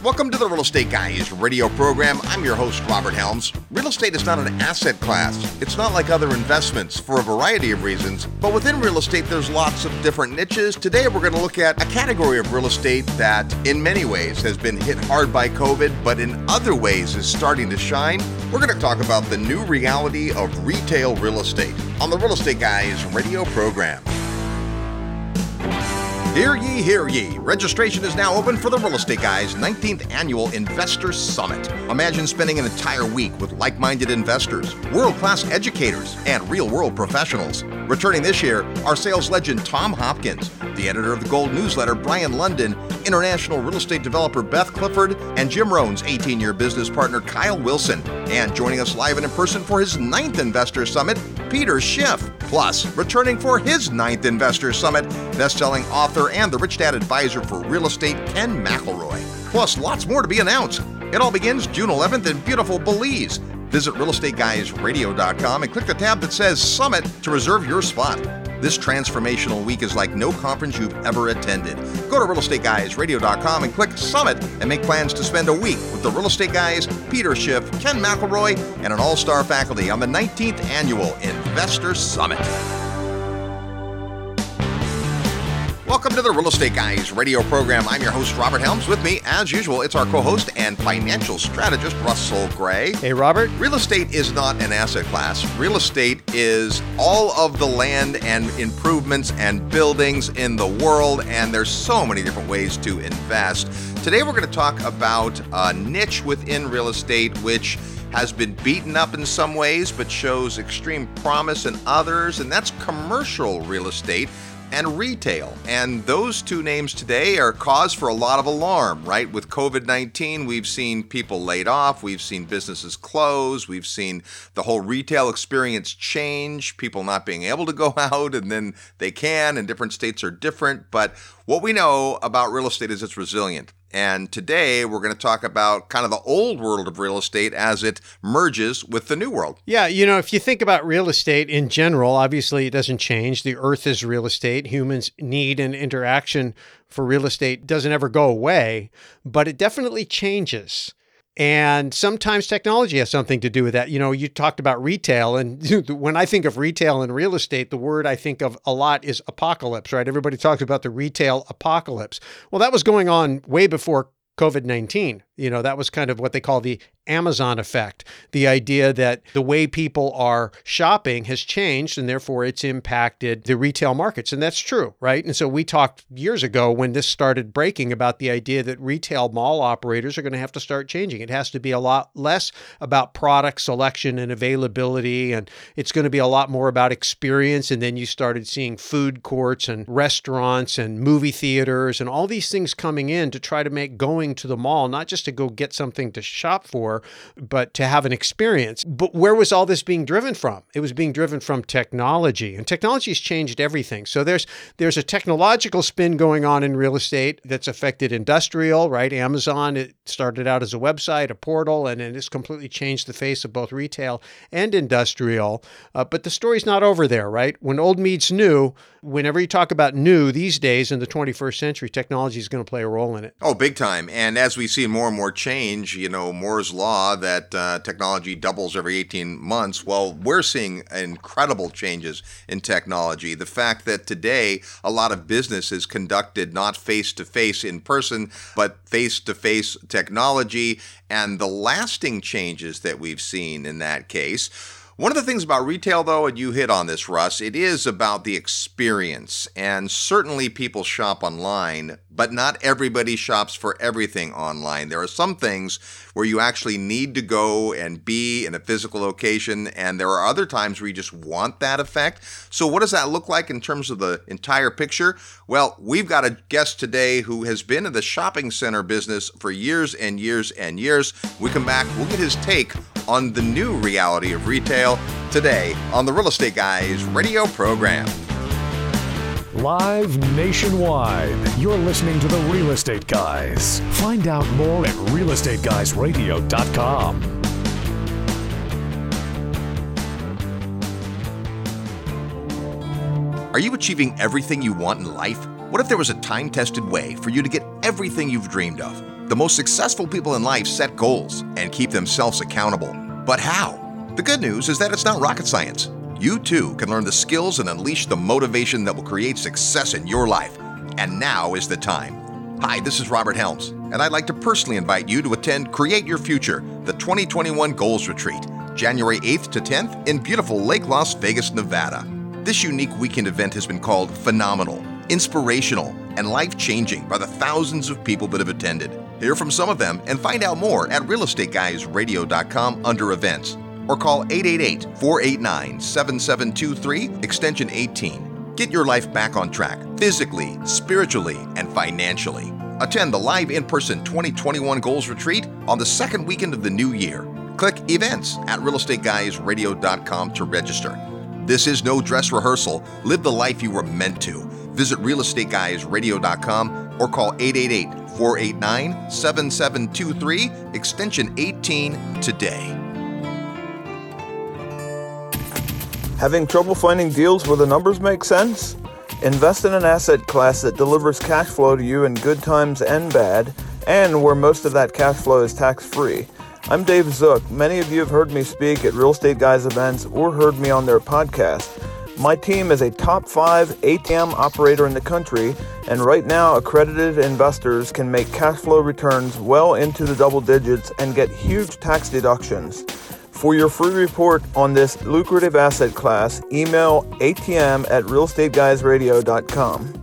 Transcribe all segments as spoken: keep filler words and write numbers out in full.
Welcome to the Real Estate Guys radio program. I'm your host, Robert Helms. Real estate is not an asset class. It's not like other investments for a variety of reasons. But within real estate, there's lots of different niches. Today, we're going to look at a category of real estate that, in many ways, has been hit hard by COVID, but in other ways is starting to shine. We're going to talk about the new reality of retail real estate on the Real Estate Guys radio program. Hear ye, hear ye. Registration is now open for the Real Estate Guys nineteenth Annual Investor Summit. Imagine spending an entire week with like-minded investors, world-class educators, and real-world professionals. Returning this year are sales legend Tom Hopkins, the editor of the Gold Newsletter Brian London, international real estate developer Beth Clifford, and Jim Rohn's eighteen-year business partner Kyle Wilson. And joining us live and in person for his ninth Investor Summit, Peter Schiff. Plus, returning for his ninth Investor Summit, best-selling author and the Rich Dad advisor for real estate, Ken McElroy. Plus, lots more to be announced. It all begins June eleventh in beautiful Belize. Visit real estate guys radio dot com and click the tab that says Summit to reserve your spot. This transformational week is like no conference you've ever attended. Go to real estate guys radio dot com and click Summit and make plans to spend a week with the Real Estate Guys, Peter Schiff, Ken McElroy, and an all-star faculty on the nineteenth Annual Investor Summit. Welcome to the Real Estate Guys radio program. I'm your host, Robert Helms. With me, as usual, it's our co-host and financial strategist, Russell Gray. Hey, Robert. Real estate is not an asset class. Real estate is all of the land and improvements and buildings in the world, and there's so many different ways to invest. Today, we're going to talk about a niche within real estate which has been beaten up in some ways, but shows extreme promise in others, and that's commercial real estate and retail. And those two names today are cause for a lot of alarm, right? With COVID nineteen, we've seen people laid off, we've seen businesses close, we've seen the whole retail experience change, people not being able to go out, and then they can, and different states are different. But what we know about real estate is it's resilient. And today we're going to talk about kind of the old world of real estate as it merges with the new world. Yeah, you know, if you think about real estate in general, obviously it doesn't change. The earth is real estate. Humans' need and interaction for real estate doesn't ever go away, but it definitely changes. And sometimes technology has something to do with that. You know, you talked about retail, and when I think of retail and real estate, the word I think of a lot is apocalypse, right? Everybody talks about the retail apocalypse. Well, that was going on way before COVID nineteen. You know, that was kind of what they call the Amazon effect. The idea that the way people are shopping has changed, and therefore it's impacted the retail markets. And that's true, right? And so we talked years ago when this started breaking about the idea that retail mall operators are going to have to start changing. It has to be a lot less about product selection and availability, and it's going to be a lot more about experience. And then you started seeing food courts and restaurants and movie theaters and all these things coming in to try to make going to the mall not just to go get something to shop for, but to have an experience. But where was all this being driven from? It was being driven from technology, and technology has changed everything. So there's there's a technological spin going on in real estate that's affected industrial, right? Amazon, it started out as a website, a portal, and it has completely changed the face of both retail and industrial. Uh, but the story's not over there, right? When old meets new, whenever you talk about new these days in the twenty-first century, technology is going to play a role in it. Oh, big time. And as we see more and more change, you know, Moore's Law, that uh, technology doubles every eighteen months. Well, we're seeing incredible changes in technology. The fact that today a lot of business is conducted not face-to-face in person, but face-to-face technology, and the lasting changes that we've seen in that case. One of the things about retail, though, and you hit on this, Russ, it is about the experience. And certainly people shop online, but not everybody shops for everything online. There are some things where you actually need to go and be in a physical location, and there are other times where you just want that effect. So what does that look like in terms of the entire picture? Well, we've got a guest today who has been in the shopping center business for years and years and years. We come back, we'll get his take on the new reality of retail today on the Real Estate Guys radio program. Live nationwide, you're listening to the Real Estate Guys. Find out more at real estate guys radio dot com. Are you achieving everything you want in life? What if there was a time-tested way for you to get everything you've dreamed of. The most successful people in life set goals and keep themselves accountable. But how? The good news is that it's not rocket science. You too can learn the skills and unleash the motivation that will create success in your life. And now is the time. Hi, this is Robert Helms, and I'd like to personally invite you to attend Create Your Future, the twenty twenty-one Goals Retreat, January eighth to tenth in beautiful Lake Las Vegas, Nevada. This unique weekend event has been called phenomenal, inspirational, and life-changing by the thousands of people that have attended. Hear from some of them and find out more at real estate guys radio dot com under events, or call eight eight eight, four eight nine, seven seven two three, extension eighteen. Get your life back on track, physically, spiritually, and financially. Attend the live in-person twenty twenty-one Goals Retreat on the second weekend of the new year. Click Events at real estate guys radio dot com to register. This is no dress rehearsal. Live the life you were meant to. Visit real estate guys radio dot com or call eight eight eight, four eight nine, seven seven two three, extension eighteen today. Having trouble finding deals where the numbers make sense? Invest in an asset class that delivers cash flow to you in good times and bad, and where most of that cash flow is tax-free. I'm Dave Zook. Many of you have heard me speak at Real Estate Guys events or heard me on their podcast. My team is a top five A T M operator in the country, and right now accredited investors can make cash flow returns well into the double digits and get huge tax deductions. For your free report on this lucrative asset class, email A T M at real estate guys radio dot com.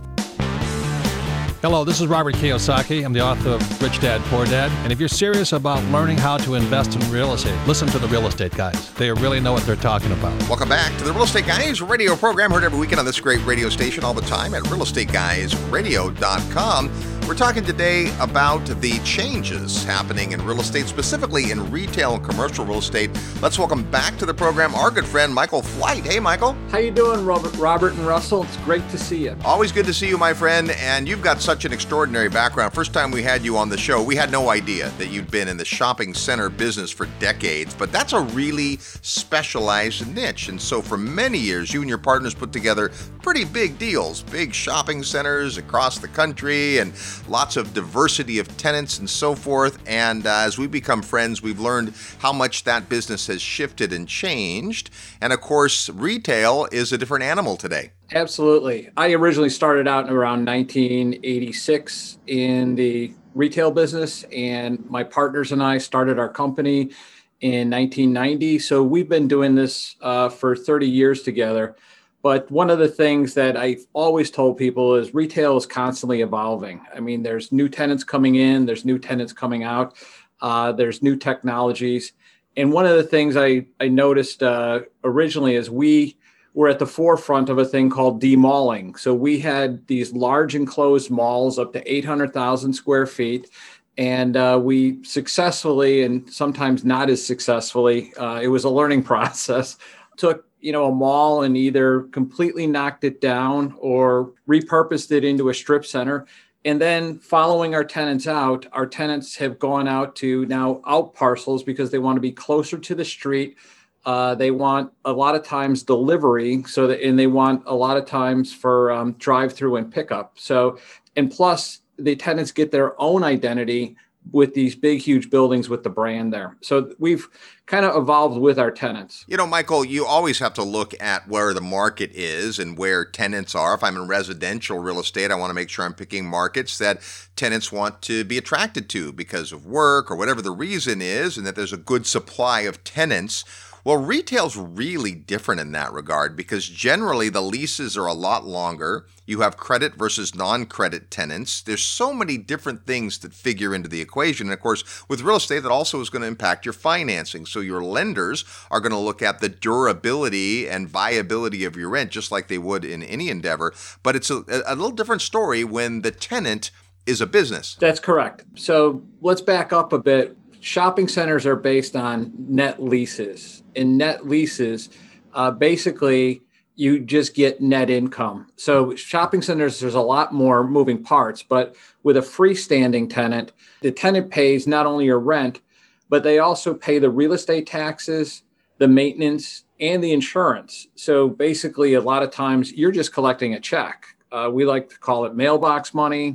Hello, this is Robert Kiyosaki. I'm the author of Rich Dad, Poor Dad. And if you're serious about learning how to invest in real estate, listen to the Real Estate Guys. They really know what they're talking about. Welcome back to the Real Estate Guys radio program, heard every weekend on this great radio station all the time at real estate guys radio dot com. We're talking today about the changes happening in real estate, specifically in retail and commercial real estate. Let's welcome back to the program our good friend Michael Flight. Hey, Michael. How you doing, Robert, Robert and Russell? It's great to see you. Always good to see you, my friend. And you've got such an extraordinary background. First time we had you on the show, we had no idea that you'd been in the shopping center business for decades, but that's a really specialized niche. And so for many years, you and your partners put together pretty big deals, big shopping centers across the country, and lots of diversity of tenants and so forth. And uh, as we become friends, we've learned how much that business has shifted and changed. And of course, retail is a different animal today. Absolutely. I originally started out in around nineteen eighty-six in the retail business, and my partners and I started our company in nineteen ninety. So we've been doing this uh, for thirty years together. But one of the things that I've always told people is retail is constantly evolving. I mean, there's new tenants coming in, there's new tenants coming out, uh, there's new technologies. And one of the things I, I noticed uh, originally is we were at the forefront of a thing called demalling. So we had these large enclosed malls up to eight hundred thousand square feet. And uh, we successfully, and sometimes not as successfully, uh, it was a learning process, took you know, a mall and either completely knocked it down or repurposed it into a strip center. And then following our tenants out, our tenants have gone out to now out parcels because they want to be closer to the street. Uh, they want a lot of times delivery, so that, and they want a lot of times for um, drive-through and pickup. So, and plus the tenants get their own identity with these big, huge buildings with the brand there. So we've kind of evolved with our tenants. You know, Michael, you always have to look at where the market is and where tenants are. If I'm in residential real estate, I want to make sure I'm picking markets that tenants want to be attracted to because of work or whatever the reason is, and that there's a good supply of tenants. Well, retail's really different in that regard because generally the leases are a lot longer. You have credit versus non-credit tenants. There's so many different things that figure into the equation. And of course, with real estate, that also is going to impact your financing. So your lenders are going to look at the durability and viability of your rent, just like they would in any endeavor. But it's a, a little different story when the tenant is a business. That's correct. So let's back up a bit. Shopping centers are based on net leases. In net leases, uh, basically, you just get net income. So shopping centers, there's a lot more moving parts, but with a freestanding tenant, the tenant pays not only your rent, but they also pay the real estate taxes, the maintenance, and the insurance. So basically, a lot of times you're just collecting a check. Uh, we like to call it mailbox money.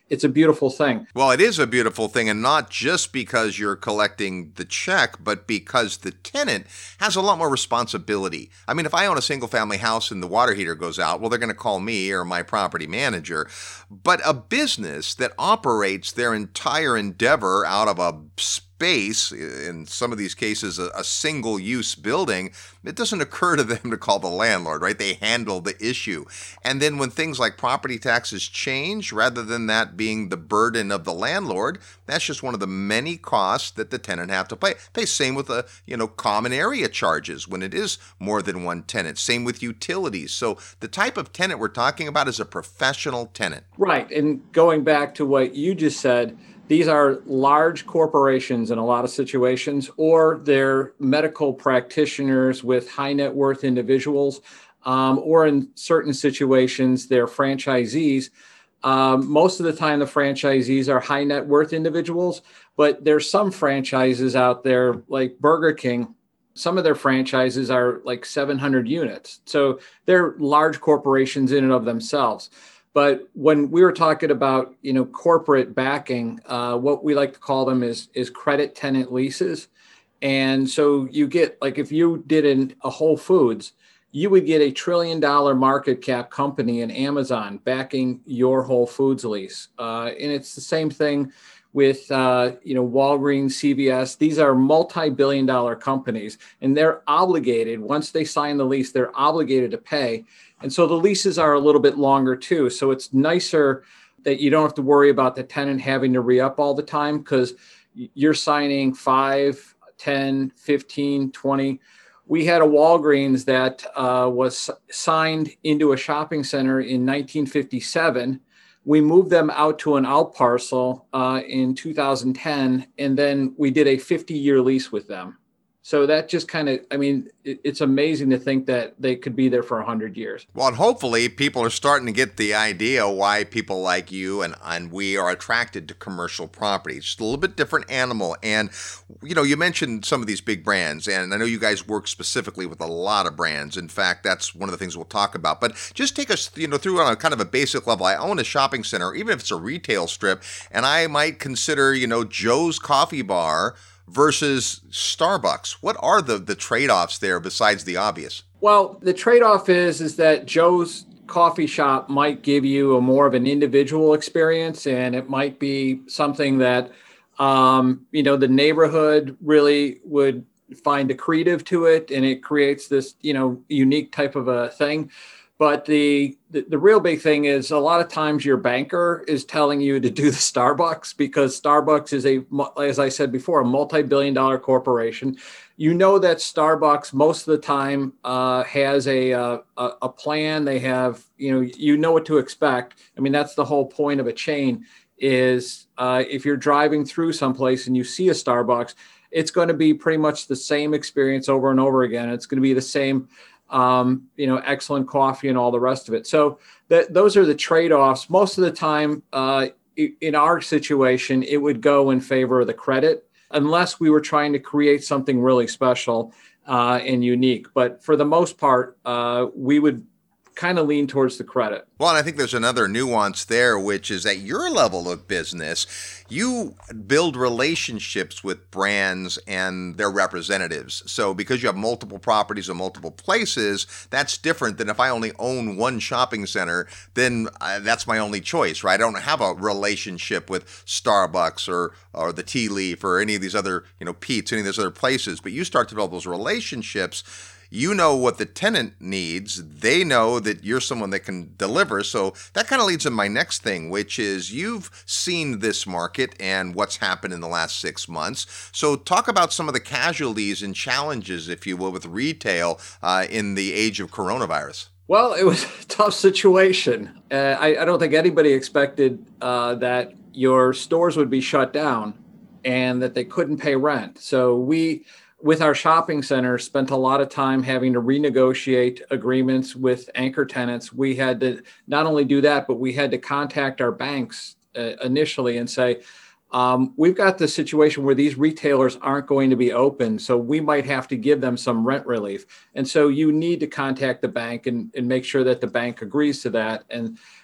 it's a beautiful thing. Well, it is a beautiful thing, and not just because you're collecting the check, but because the tenant has a lot more responsibility. I mean, if I own a single-family house and the water heater goes out, well, they're going to call me or my property manager. But a business that operates their entire endeavor out of a space, in some of these cases, a, a single-use building, it doesn't occur to them to call the landlord, right? They handle the issue. And then when things like property taxes change, rather than that being the burden of the landlord, that's just one of the many costs that the tenant have to pay. Pay same with the, you know, common area charges when it is more than one tenant. Same with utilities. So the type of tenant we're talking about is a professional tenant. Right. And going back to what you just said, these are large corporations in a lot of situations, or they're medical practitioners with high net worth individuals, um, or in certain situations, they're franchisees. Um, most of the time, the franchisees are high net worth individuals, but there's some franchises out there like Burger King. Some of their franchises are like seven hundred units. So they're large corporations in and of themselves. But when we were talking about, you know, corporate backing, uh, what we like to call them is, is credit tenant leases. And so you get, like, if you did in a Whole Foods, you would get a trillion dollar market cap company in Amazon backing your Whole Foods lease. Uh, and it's the same thing with, uh, you know, Walgreens, C V S. These are multi-billion dollar companies, and they're obligated, once they sign the lease, they're obligated to pay. And so the leases are a little bit longer too. So it's nicer that you don't have to worry about the tenant having to re-up all the time, because you're signing five, ten, fifteen, twenty. We had a Walgreens that uh, was signed into a shopping center in nineteen fifty-seven. We moved them out to an out parcel uh, in two thousand ten, and then we did a fifty-year lease with them. So that just kind of, I mean, it, it's amazing to think that they could be there for one hundred years. Well, and hopefully people are starting to get the idea why people like you and, and we are attracted to commercial property. It's just a little bit different animal. And, you know, you mentioned some of these big brands, and I know you guys work specifically with a lot of brands. In fact, that's one of the things we'll talk about. But just take us, you know, through on a kind of a basic level. I own a shopping center, even if it's a retail strip, and I might consider, you know, Joe's Coffee Bar versus Starbucks. What are the, the trade-offs there besides the obvious? Well, the trade-off is, is that Joe's coffee shop might give you a more of an individual experience, and it might be something that, um, you know, the neighborhood really would find accretive to it, and it creates this, you know, unique type of a thing. But the, the the real big thing is, a lot of times your banker is telling you to do the Starbucks, because Starbucks is a, as I said before, a multi-billion dollar corporation. You know that Starbucks most of the time uh, has a, a a plan. They have, you know, you know what to expect. I mean, that's the whole point of a chain is uh, if you're driving through someplace and you see a Starbucks, it's going to be pretty much the same experience over and over again. It's going to be the same Um, you know, excellent coffee and all the rest of it. So that those are the trade-offs. Most of the time, uh, in our situation, it would go in favor of the credit, unless we were trying to create something really special uh, and unique. But for the most part, uh, we would kind of lean towards the credit. Well, and I think there's another nuance there, which is at your level of business, you build relationships with brands and their representatives. So because you have multiple properties in multiple places, that's different than if I only own one shopping center, then uh, that's my only choice, right? I don't have a relationship with Starbucks or or the Tea Leaf or any of these other, you know, Pete's, any of those other places. But you start to develop those relationships. You know what the tenant needs. They know that you're someone that can deliver. So that kind of leads to my next thing, which is you've seen this market and what's happened in the last six months. So talk about some of the casualties and challenges, if you will, with retail uh, in the age of coronavirus. Well, it was a tough situation. Uh, I, I don't think anybody expected uh, that your stores would be shut down and that they couldn't pay rent. So we, with our shopping center, spent a lot of time having to renegotiate agreements with anchor tenants. We had to not only do that, but we had to contact our banks uh, initially and say, um, we've got the situation where these retailers aren't going to be open, so we might have to give them some rent relief. And so you need to contact the bank and, and make sure that the bank agrees to that. And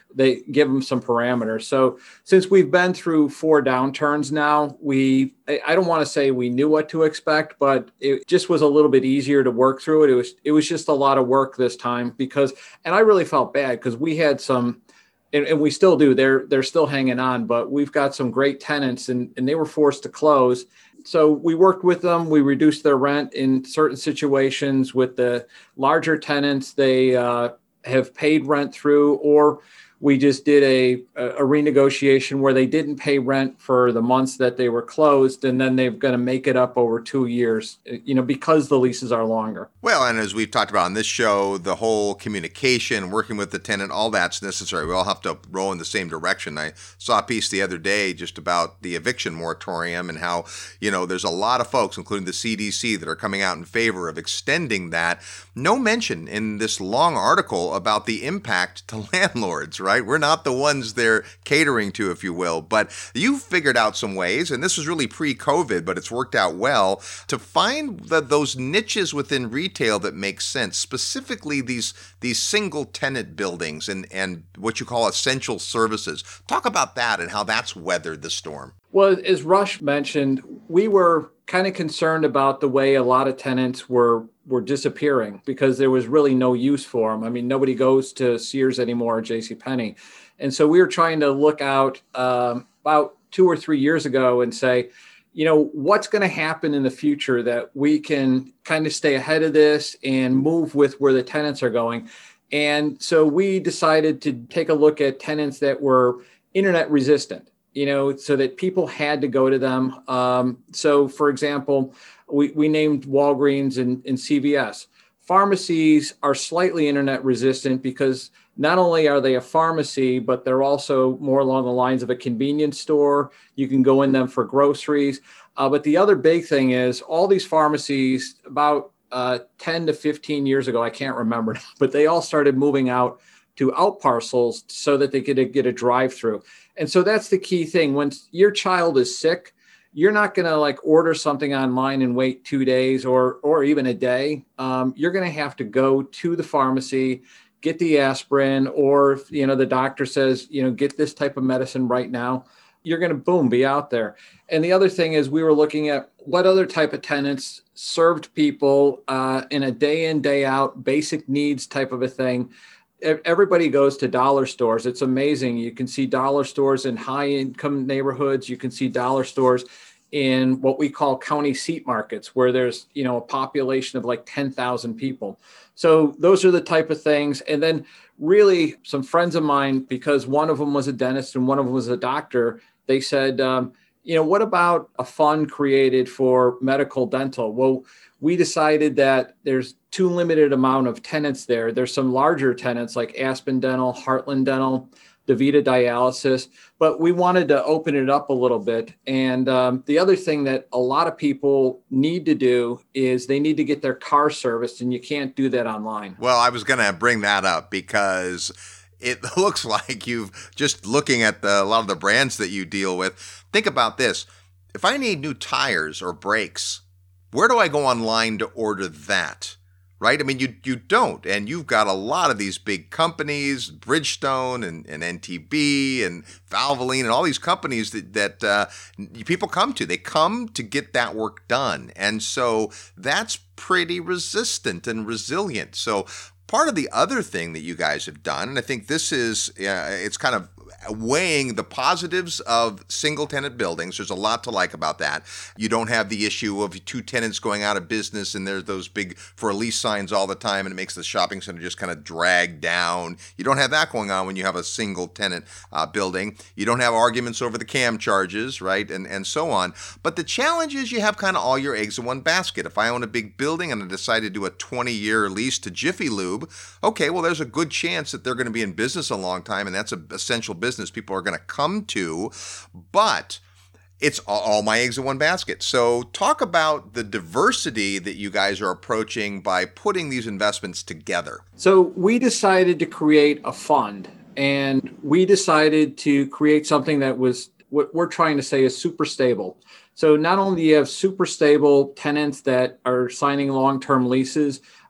they give them some parameters. So since we've been through four downturns now, we, I don't want to say we knew what to expect, but it just was a little bit easier to work through it. It was, it was just a lot of work this time because, and I really felt bad because we had some, and, and we still do, they're, they're still hanging on, but we've got some great tenants and, and they were forced to close. So we worked with them. We reduced their rent in certain situations. With the larger tenants, they uh, have paid rent through, or we just did a, a renegotiation where they didn't pay rent for the months that they were closed, and then they're going to make it up over two years, you know, because the leases are longer. Well, and as we've talked about on this show, the whole communication, working with the tenant, all that's necessary. We all have to row in the same direction. I saw a piece the other day just about the eviction moratorium and how, you know, there's a lot of folks, including the C D C, that are coming out in favor of extending that. No mention in this long article about the impact to landlords, right? Right? We're not the ones they're catering to, if you will, but you've figured out some ways, and this was really pre-COVID, but it's worked out well, to find the, those niches within retail that make sense, specifically these these single tenant buildings and, and what you call essential services. Talk about that and how that's weathered the storm. Well, as Rush mentioned, we were kind of concerned about the way a lot of tenants were were disappearing because there was really no use for them. I mean, nobody goes to Sears anymore or JCPenney. And so we were trying to look out um, about two or three years ago and say, you know, what's going to happen in the future that we can kind of stay ahead of this and move with where the tenants are going. And so we decided to take a look at tenants that were internet resistant, you know, so that people had to go to them. Um, so, for example, we, we named Walgreens and, and C V S. Pharmacies are slightly internet resistant because not only are they a pharmacy, but they're also more along the lines of a convenience store. You can go in them for groceries. Uh, but the other big thing is all these pharmacies, about uh, ten to fifteen years ago, I can't remember, but they all started moving out to out parcels so that they could get a drive-through. And so that's the key thing. When your child is sick, you're not going to like order something online and wait two days or or even a day. Um, you're going to have to go to the pharmacy, get the aspirin, or if, you know, the doctor says, you know, get this type of medicine right now. You're going to, boom, be out there. And the other thing is we were looking at what other type of tenants served people uh, in a day in, day out, basic needs type of a thing. Everybody goes to dollar stores. It's amazing. You can see dollar stores in high income neighborhoods. You can see dollar stores in what we call county seat markets, where there's, you know, a population of like ten thousand people. So those are the type of things. And then really some friends of mine, because one of them was a dentist and one of them was a doctor, they said, um, you know, what about a fund created for medical dental? Well, we decided that there's too limited amount of tenants there. There's some larger tenants like Aspen Dental, Heartland Dental, DaVita Dialysis, but we wanted to open it up a little bit. And um, the other thing that a lot of people need to do is they need to get their car serviced, and you can't do that online. Well, I was going to bring that up because it looks like you've just looking at the, a lot of the brands that you deal with. Think about this. If I need new tires or brakes, where do I go online to order that? Right? I mean, you you don't. And you've got a lot of these big companies, Bridgestone and, and N T B and Valvoline and all these companies that, that uh, people come to. They come to get that work done. And so that's pretty resistant and resilient. So part of the other thing that you guys have done, and I think this is, uh, it's kind of weighing the positives of single tenant buildings. There's a lot to like about that. You don't have the issue of two tenants going out of business and there's those big for a lease signs all the time and it makes the shopping center just kind of drag down. You don't have that going on when you have a single tenant uh, building. You don't have arguments over the C A M charges, right? And, and so on. But the challenge is you have kind of all your eggs in one basket. If I own a big building and I decide to do a twenty year lease to Jiffy Lube, okay, well, there's a good chance that they're going to be in business a long time and that's an essential business people are going to come to, but it's all, all my eggs in one basket. So talk about the diversity that you guys are approaching by putting these investments together. So we decided to create a fund, and we decided to create something that was what we're trying to say is super stable. So not only do you have super stable tenants that are signing long-term leases,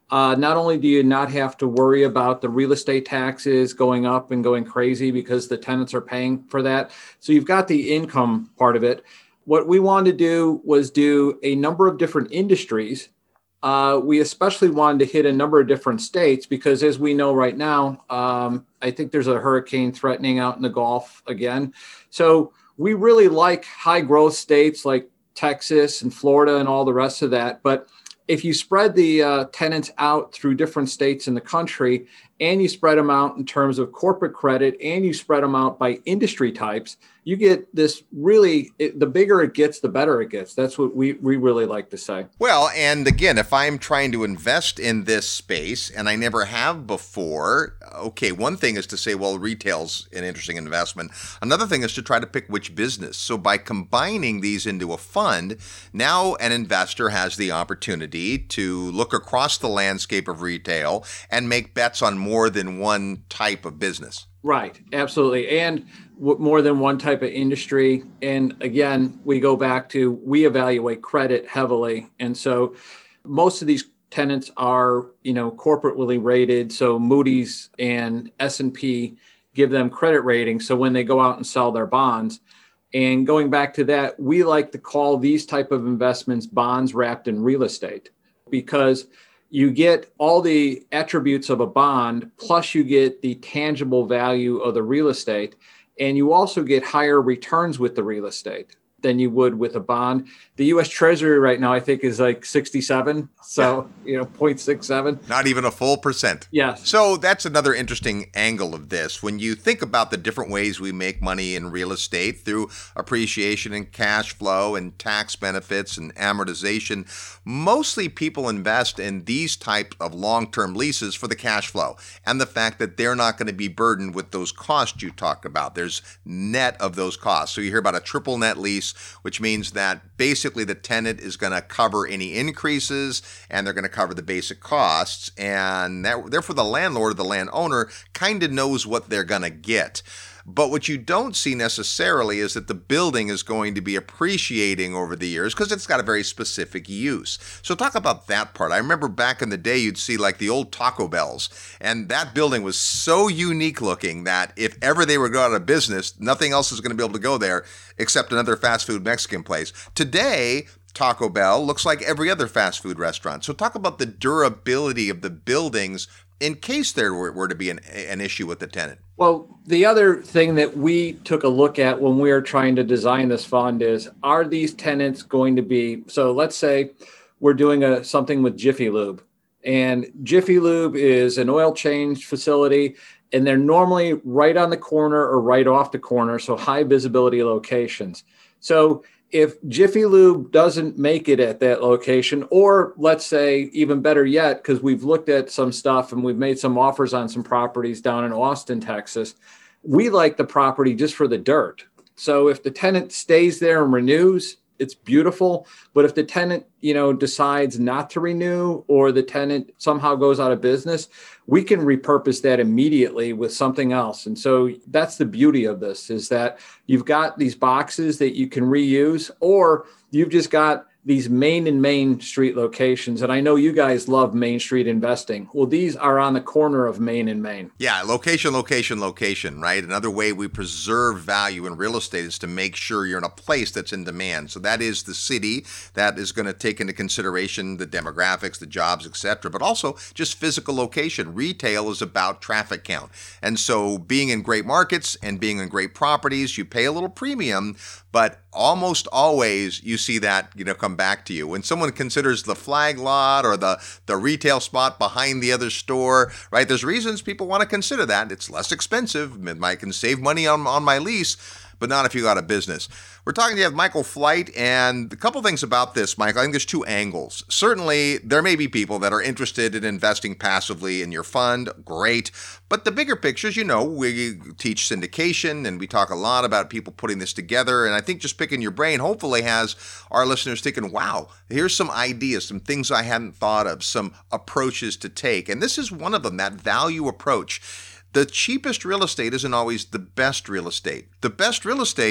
Uh, not only do you not have to worry about the real estate taxes going up and going crazy because the tenants are paying for that. So you've got the income part of it. What we wanted to do was do a number of different industries. Uh, we especially wanted to hit a number of different states because, as we know right now, um, I think there's a hurricane threatening out in the Gulf again. So we really like high growth states like Texas and Florida and all the rest of that. But if you spread the uh, tenants out through different states in the country, and you spread them out in terms of corporate credit, and you spread them out by industry types, you get this really, it, the bigger it gets, the better it gets. That's what we, we really like to say. Well, and again, if I'm trying to invest in this space and I never have before, okay, one thing is to say, well, retail's an interesting investment. Another thing is to try to pick which business. So by combining these into a fund, now an investor has the opportunity to look across the landscape of retail and make bets on more than one type of business. Right, absolutely. And w- more than one type of industry. And again, we go back to, we evaluate credit heavily. And so most of these tenants are, you know, corporately rated. So Moody's and S and P give them credit ratings. So when they go out and sell their bonds, and going back to that, we like to call these type of investments bonds wrapped in real estate, because you get all the attributes of a bond, plus you get the tangible value of the real estate, and you also get higher returns with the real estate than you would with a bond. The U S Treasury right now, I think, is like sixty-seven. So, you know, zero point six seven. Not even a full percent. Yes. So that's another interesting angle of this. When you think about the different ways we make money in real estate through appreciation and cash flow and tax benefits and amortization, mostly people invest in these types of long-term leases for the cash flow and the fact that they're not going to be burdened with those costs you talked about. There's net of those costs. So you hear about a triple net lease, which means that basically the tenant is going to cover any increases and they're going to cover the basic costs. And that, therefore, the landlord or the landowner kind of knows what they're going to get. But what you don't see necessarily is that the building is going to be appreciating over the years because it's got a very specific use. So talk about that part. I remember back in the day, you'd see like the old Taco Bells, and that building was so unique looking that if ever they were to go out of business, nothing else is going to be able to go there except another fast food Mexican place. Today, Taco Bell looks like every other fast food restaurant. So talk about the durability of the buildings in case there were, were to be an, an issue with the tenant. Well, the other thing that we took a look at when we were trying to design this fund is, are these tenants going to be, so let's say we're doing a something with Jiffy Lube, and Jiffy Lube is an oil change facility, and they're normally right on the corner or right off the corner, so high visibility locations. So if Jiffy Lube doesn't make it at that location, or let's say even better yet, because we've looked at some stuff and we've made some offers on some properties down in Austin, Texas, we like the property just for the dirt. So if the tenant stays there and renews, it's beautiful. But if the tenant, you know, decides not to renew, or the tenant somehow goes out of business, we can repurpose that immediately with something else. And so that's the beauty of this, is that you've got these boxes that you can reuse, or you've just got these main and main street locations. And I know you guys love Main Street investing. Well, these are on the corner of Main and Main. Yeah, location, location, location, right? Another way we preserve value in real estate is to make sure you're in a place that's in demand. So that is the city that is going to take into consideration the demographics, the jobs, et cetera, but also just physical location. Retail is about traffic count. And so being in great markets and being in great properties, you pay a little premium, but almost always you see that, you know, come back to you. When someone considers the flag lot or the, the retail spot behind the other store, right? There's reasons people want to consider that. It's less expensive. I can save money on, on my lease, but not if you got a business. We're talking to you with Michael Flight, and a couple things about this, Michael. I think there's two angles. Certainly, there may be people that are interested in investing passively in your fund. Great. But the bigger pictures, you know, we teach syndication, and we talk a lot about people putting this together. And I think just picking your brain hopefully has our listeners thinking, wow, here's some ideas, some things I hadn't thought of, some approaches to take. And this is one of them, that value approach. The cheapest real estate isn't always the best real estate. The best real estate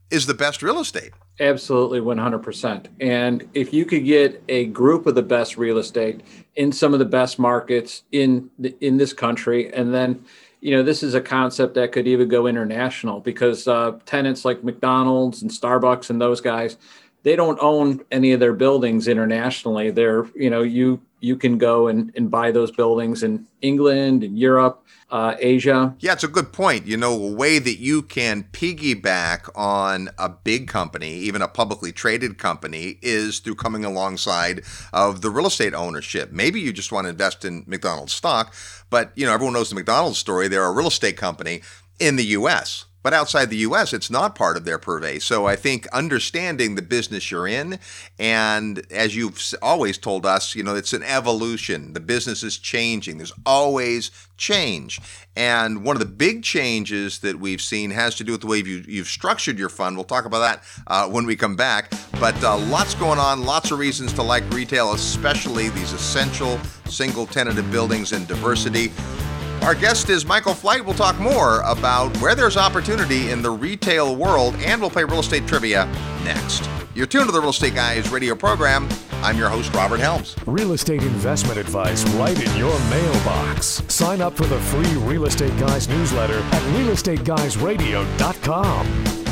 is the best real estate. Absolutely, one hundred percent. And if you could get a group of the best real estate in some of the best markets in the, in this country, and then, you know, this is a concept that could even go international, because uh, tenants like McDonald's and Starbucks and those guys, they don't own any of their buildings internationally. They're, you know, you you can go and, and buy those buildings in England and Europe, uh, Asia. Yeah, it's a good point. You know, a way that you can piggyback on a big company, even a publicly traded company, is through coming alongside of the real estate ownership. Maybe you just want to invest in McDonald's stock, but, you know, everyone knows the McDonald's story. They're a real estate company in the U S, but outside the U S, it's not part of their purvey. So I think understanding the business you're in, and as you've always told us, you know, it's an evolution. The business is changing. There's always change. And one of the big changes that we've seen has to do with the way you, you've structured your fund. We'll talk about that uh, when we come back. But uh, lots going on, lots of reasons to like retail, especially these essential single-tenanted buildings and diversity. Our guest is Michael Flight. We'll talk more about where there's opportunity in the retail world, and we'll play real estate trivia next. You're tuned to the Real Estate Guys radio program. I'm your host, Robert Helms. Real estate investment advice right in your mailbox. Sign up for the free Real Estate Guys newsletter at real estate guys radio dot com.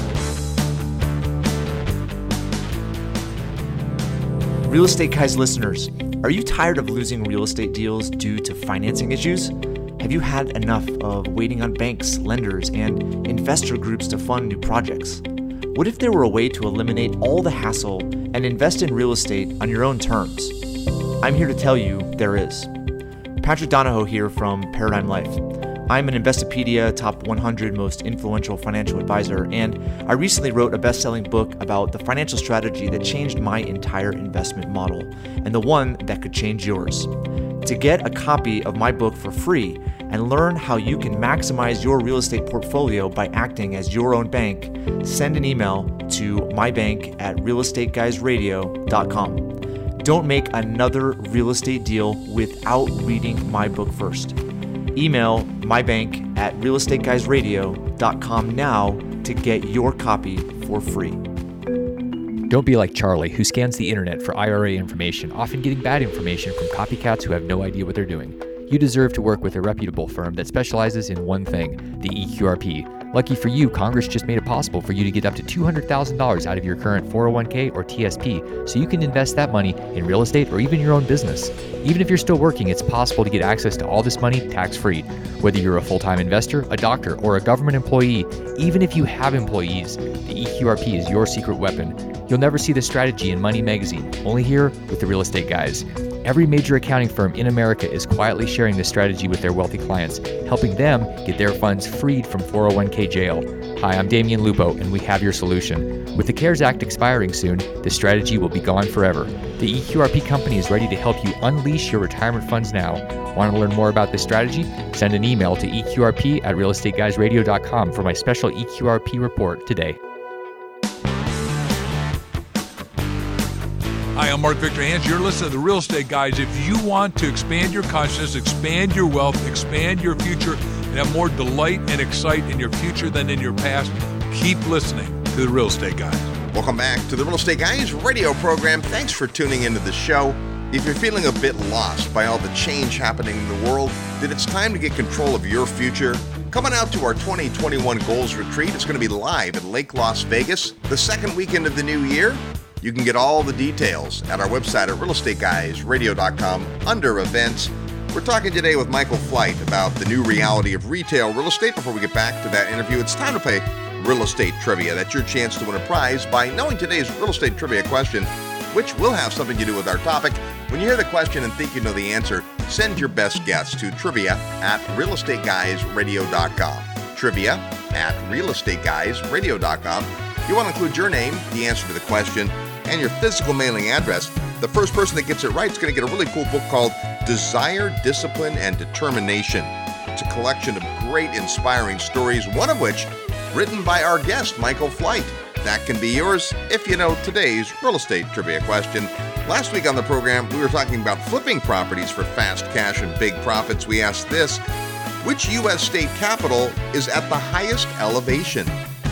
Real Estate Guys listeners, are you tired of losing real estate deals due to financing issues? Have you had enough of waiting on banks, lenders, and investor groups to fund new projects? What if there were a way to eliminate all the hassle and invest in real estate on your own terms? I'm here to tell you there is. Patrick Donahoe here from Paradigm Life. I'm an Investopedia Top one hundred Most Influential Financial Advisor, and I recently wrote a best-selling book about the financial strategy that changed my entire investment model, and the one that could change yours. To get a copy of my book for free and learn how you can maximize your real estate portfolio by acting as your own bank, send an email to mybank at real estate guys radio dot com. Don't make another real estate deal without reading my book first. Email mybank at real estate guys radio dot com now to get your copy for free. Don't be like Charlie, who scans the internet for I R A information, often getting bad information from copycats who have no idea what they're doing. You deserve to work with a reputable firm that specializes in one thing, the E Q R P. Lucky for you, Congress just made it possible for you to get up to two hundred thousand dollars out of your current four oh one k or T S P, so you can invest that money in real estate or even your own business. Even if you're still working, it's possible to get access to all this money tax-free. Whether you're a full-time investor, a doctor, or a government employee, even if you have employees, the E Q R P is your secret weapon. You'll never see this strategy in Money Magazine, only here with the Real Estate Guys. Every major accounting firm in America is quietly sharing this strategy with their wealthy clients, helping them get their funds freed from four oh one k jail. Hi, I'm Damian Lupo, and we have your solution. With the CARES Act expiring soon, this strategy will be gone forever. The E Q R P company is ready to help you unleash your retirement funds now. Want to learn more about this strategy? Send an email to E Q R P at real estate guys radio dot com for my special E Q R P report today. Hi, I'm Mark Victor Hans. You're listening to The Real Estate Guys. If you want to expand your consciousness, expand your wealth, expand your future, and have more delight and excite in your future than in your past, keep listening to The Real Estate Guys. Welcome back to the Real Estate Guys radio program. Thanks for tuning into the show. If you're feeling a bit lost by all the change happening in the world, that it's time to get control of your future, come on out to our twenty twenty-one Goals Retreat. It's going to be live at Lake Las Vegas, the second weekend of the new year. You can get all the details at our website at real estate guys radio dot com under events. We're talking today with Michael Flight about the new reality of retail real estate. Before we get back to that interview, it's time to play real estate trivia. That's your chance to win a prize by knowing today's real estate trivia question, which will have something to do with our topic. When you hear the question and think you know the answer, send your best guess to trivia at real estate guys radio dot com. Trivia at real estate guys radio dot com. You want to include your name, the answer to the question, and your physical mailing address. The first person that gets it right is going to get a really cool book called Desire, Discipline, and Determination. It's a collection of great, inspiring stories, one of which written by our guest, Michael Flight. That can be yours if you know today's real estate trivia question. Last week on the program, we were talking about flipping properties for fast cash and big profits. We asked this: which U S state capital is at the highest elevation?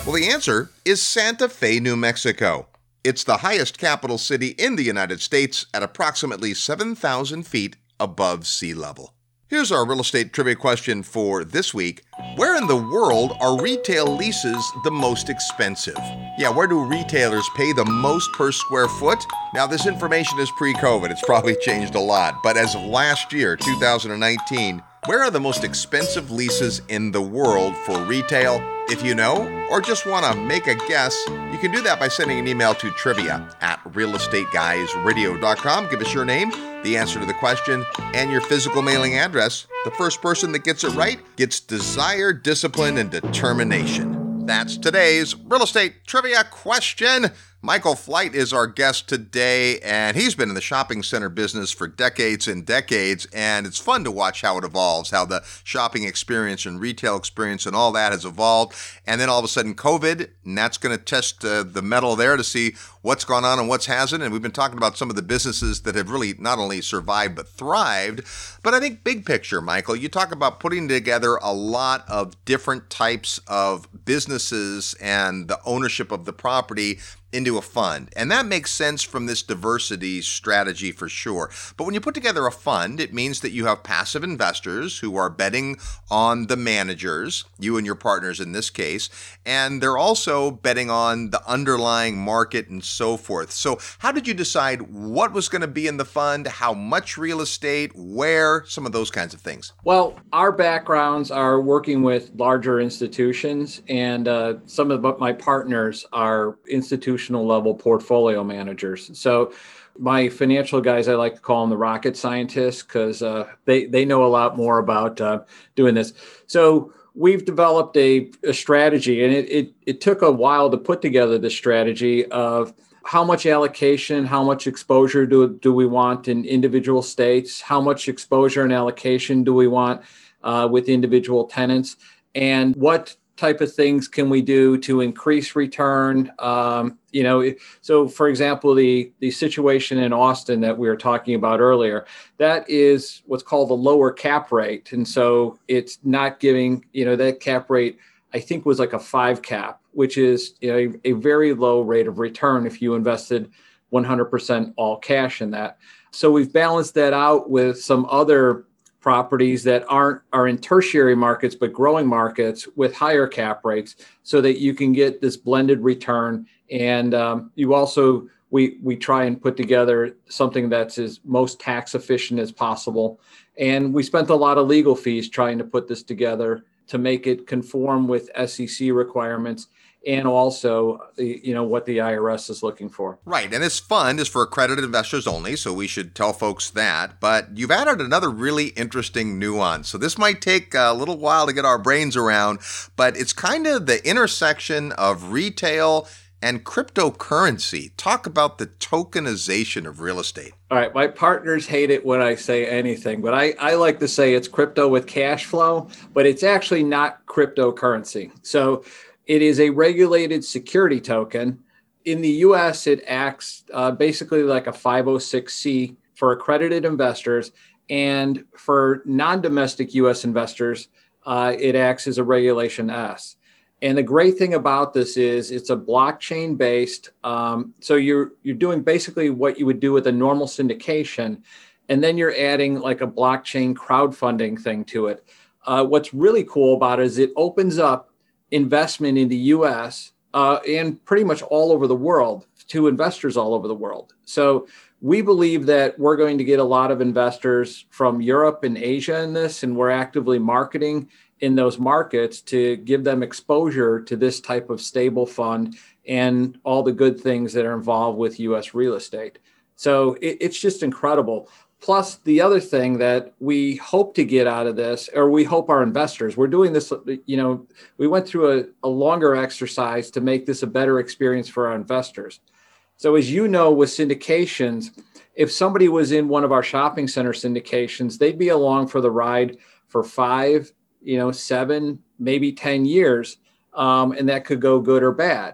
Well, the answer is Santa Fe, New Mexico. It's the highest capital city in the United States at approximately seven thousand feet above sea level. Here's our real estate trivia question for this week. Where in the world are retail leases the most expensive? Yeah, where do retailers pay the most per square foot? Now, this information is pre-COVID. It's probably changed a lot. But as of last year, two thousand nineteen, where are the most expensive leases in the world for retail? If you know, or just want to make a guess, you can do that by sending an email to trivia at real estate guys radio dot com. Give us your name, the answer to the question, and your physical mailing address. The first person that gets it right gets desire, discipline, and determination. That's today's real estate trivia question. Michael Flight is our guest today, and he's been in the shopping center business for decades and decades, and it's fun to watch how it evolves, how the shopping experience and retail experience and all that has evolved. And then all of a sudden COVID, and that's going to test uh, the metal there to see what's gone on and what's hasn't. And we've been talking about some of the businesses that have really not only survived but thrived. But I think big picture, Michael, you talk about putting together a lot of different types of businesses and the ownership of the property into a fund. And that makes sense from this diversity strategy for sure. But when you put together a fund, it means that you have passive investors who are betting on the managers, you and your partners in this case, and they're also betting on the underlying market and so forth. So how did you decide what was going to be in the fund, how much real estate, where, some of those kinds of things? Well, our backgrounds are working with larger institutions, and uh, some of my partners are institutional level portfolio managers. So my financial guys, I like to call them the rocket scientists because uh, they, they know a lot more about uh, doing this. So we've developed a, a strategy, and it, it, it took a while to put together the strategy of how much allocation, how much exposure do, do we want in individual states, how much exposure and allocation do we want uh, with individual tenants, and what type of things can we do to increase return? Um, you know, so for example, the, the situation in Austin that we were talking about earlier, that is what's called the lower cap rate. And so it's not giving, you know, that cap rate, I think was like a five cap, which is, you know, a, a very low rate of return if you invested one hundred percent all cash in that. So we've balanced that out with some other properties that aren't are in tertiary markets, but growing markets with higher cap rates so that you can get this blended return. And um, you also, we, we try and put together something that's as most tax efficient as possible. And we spent a lot of legal fees trying to put this together to make it conform with S E C requirements and also, you know, what the I R S is looking for. Right. And this fund is for accredited investors only, so we should tell folks that. But you've added another really interesting nuance. So this might take a little while to get our brains around, but it's kind of the intersection of retail and cryptocurrency. Talk about the tokenization of real estate. All right. My partners hate it when I say anything, but I, I like to say it's crypto with cash flow, but it's actually not cryptocurrency. So it is a regulated security token. In the U S, it acts uh, basically like a five oh six C for accredited investors. And for non-domestic U S investors, uh, it acts as a Regulation S. And the great thing about this is it's a blockchain based. Um, so you're you're doing basically what you would do with a normal syndication. And then you're adding like a blockchain crowdfunding thing to it. Uh, what's really cool about it is it opens up investment in the U S uh, and pretty much all over the world to investors all over the world. So we believe that we're going to get a lot of investors from Europe and Asia in this, and we're actively marketing in those markets to give them exposure to this type of stable fund and all the good things that are involved with U S real estate. So it, it's just incredible. Plus, the other thing that we hope to get out of this, or we hope our investors, we're doing this, you know, we went through a, a longer exercise to make this a better experience for our investors. So as you know, with syndications, if somebody was in one of our shopping center syndications, they'd be along for the ride for five, you know, seven, maybe ten years, um, and that could go good or bad.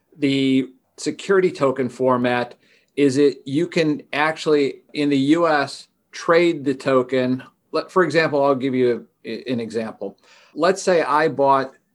The security token format is it you can actually, in the U S, trade the token. Let, for example, I'll give you a, an example. Let's say I bought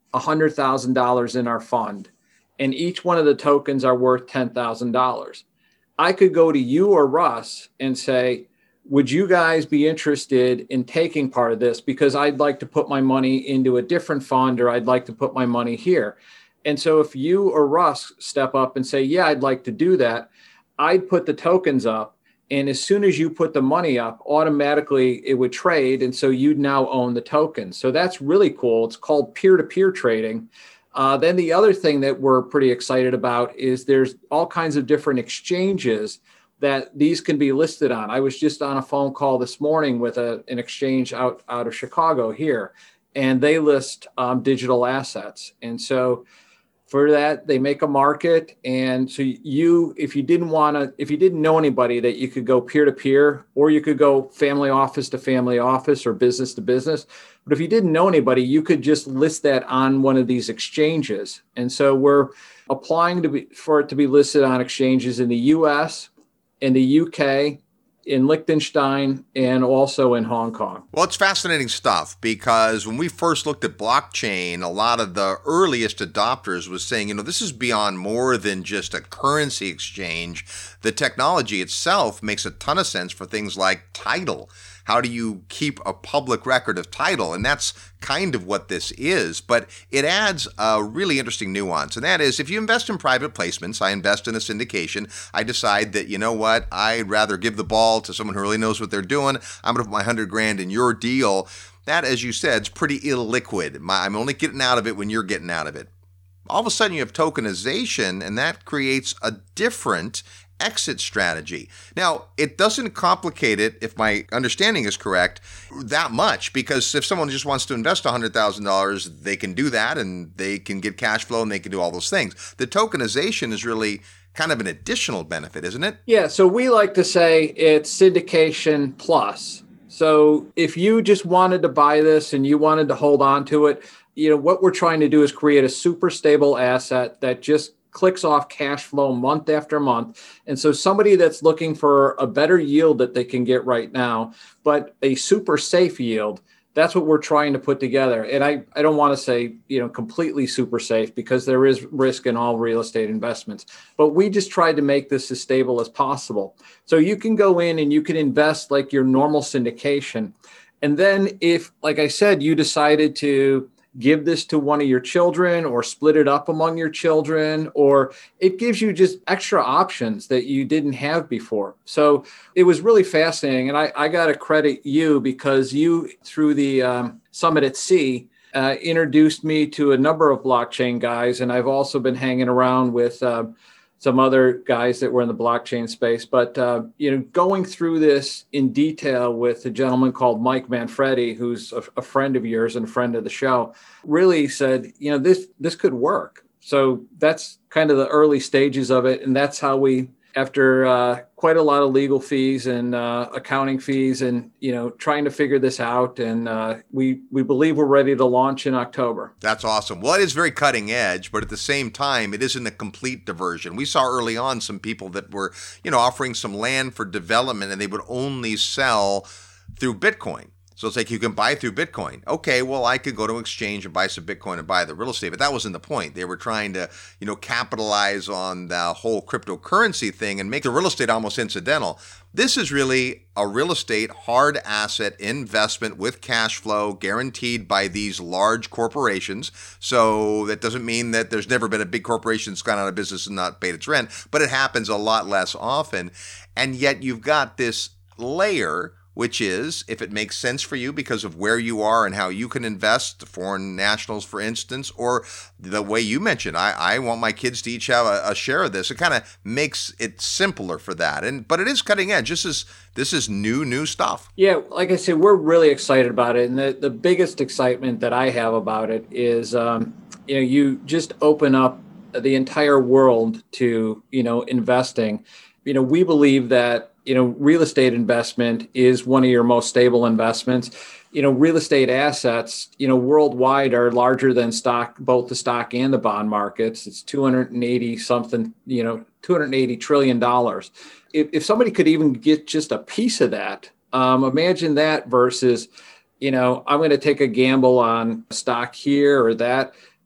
one hundred thousand dollars in our fund, and each one of the tokens are worth ten thousand dollars. I could go to you or Russ and say, would you guys be interested in taking part of this? Because I'd like to put my money into a different fund, or I'd like to put my money here. And so if you or Russ step up and say, yeah, I'd like to do that, I'd put the tokens up. And as soon as you put the money up, automatically it would trade. And so you'd now own the tokens. So that's really cool. It's called peer-to-peer trading. Uh, then the other thing that we're pretty excited about is there's all kinds of different exchanges that these can be listed on. I was just on a phone call this morning with a, an exchange out, out of Chicago here, and they list um, digital assets. And so for that, they make a market. And so you, if you didn't want to, if you didn't know anybody, that you could go peer to peer, or you could go family office to family office or business to business. But if you didn't know anybody, you could just list that on one of these exchanges. And so we're applying to be, for it to be listed on exchanges in the U S, in the U K, in Liechtenstein, and also in Hong Kong. Well, it's fascinating stuff, because when we first looked at blockchain, a lot of the earliest adopters was saying, you know, this is beyond more than just a currency exchange. The technology itself makes a ton of sense for things like title. How do you keep a public record of title? And that's kind of what this is, but it adds a really interesting nuance. And that is, if you invest in private placements, I invest in a syndication, I decide that, you know what, I'd rather give the ball to someone who really knows what they're doing. I'm going to put my hundred grand in your deal. That, as you said, is pretty illiquid. My, I'm only getting out of it when you're getting out of it. All of a sudden you have tokenization, and that creates a different exit strategy. Now, it doesn't complicate it, if my understanding is correct, that much, because if someone just wants to invest one hundred thousand dollars, they can do that, and they can get cash flow, and they can do all those things. The tokenization is really kind of an additional benefit, isn't it? Yeah, so we like to say it's syndication plus. So if you just wanted to buy this and you wanted to hold on to it, you know, what we're trying to do is create a super stable asset that just clicks off cash flow month after month. And so somebody that's looking for a better yield that they can get right now, but a super safe yield, that's what we're trying to put together. And I, I don't want to say, you know, completely super safe, because there is risk in all real estate investments, but we just tried to make this as stable as possible. So you can go in and you can invest like your normal syndication. And then if, like I said, you decided to give this to one of your children, or split it up among your children, or it gives you just extra options that you didn't have before. So it was really fascinating. And I, I got to credit you, because you, through the um, Summit at Sea, uh, introduced me to a number of blockchain guys. And I've also been hanging around with uh, some other guys that were in the blockchain space. But, uh, you know, going through this in detail with a gentleman called Mike Manfredi, who's a, a friend of yours and a friend of the show, really said, you know, this, this could work. So that's kind of the early stages of it. And that's how we, after uh, quite a lot of legal fees and uh, accounting fees and, you know, trying to figure this out. And uh, we, we believe we're ready to launch in October. That's awesome. Well, it is very cutting edge, but at the same time, it isn't a complete diversion. We saw early on some people that were, you know, offering some land for development, and they would only sell through Bitcoin. So it's like, you can buy through Bitcoin. Okay, well, I could go to an exchange and buy some Bitcoin and buy the real estate, but that wasn't the point. They were trying to, you know, capitalize on the whole cryptocurrency thing and make the real estate almost incidental. This is really a real estate hard asset investment with cash flow guaranteed by these large corporations. So that doesn't mean that there's never been a big corporation that's gone out of business and not paid its rent, but it happens a lot less often. And yet you've got this layer, which is, if it makes sense for you because of where you are and how you can invest, foreign nationals, for instance, or the way you mentioned, I, I want my kids to each have a, a share of this. It kind of makes it simpler for that. And but it is cutting edge. This is this is new, new stuff. Yeah, like I said, we're really excited about it. And the, the biggest excitement that I have about it is, um, you know, you just open up the entire world to, you know, investing. You know, we believe that, you know, real estate investment is one of your most stable investments. You know, real estate assets, you know, worldwide are larger than stock, both the stock and the bond markets. It's two hundred eighty something, you know, two hundred eighty trillion dollars. If, if somebody could even get just a piece of that, um, imagine that versus, you know, I'm going to take a gamble on stock here or that.